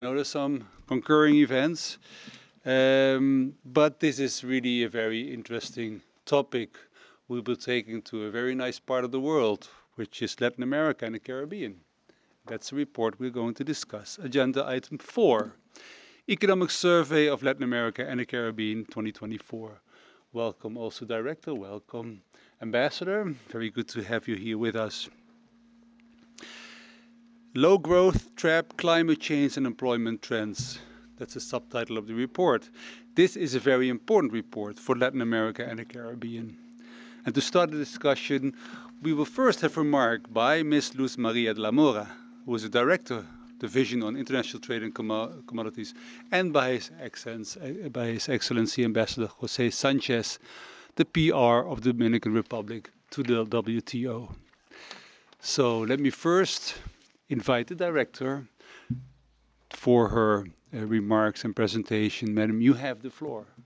know, there's some concurring events, but this is really a very interesting topic. We'll be taking to a very nice part of the world, which is Latin America and the Caribbean. That's the report we're going to discuss. Agenda item 4, Economic Survey of Latin America and the Caribbean 2024. Welcome also, Director. Welcome, Ambassador. Very good to have you here with us. Low growth trap, climate change and employment trends. That's the subtitle of the report. This is a very important report for Latin America and the Caribbean. And to start the discussion, we will first have a remark by Ms. Luz Maria de la Mora, who is the Director, Division on International Trade and Commodities, and by His Excellency Ambassador Jose Sanchez, the PR of the Dominican Republic to the WTO. So let me first invite the Director for her remarks and presentation. Madam, you have the floor.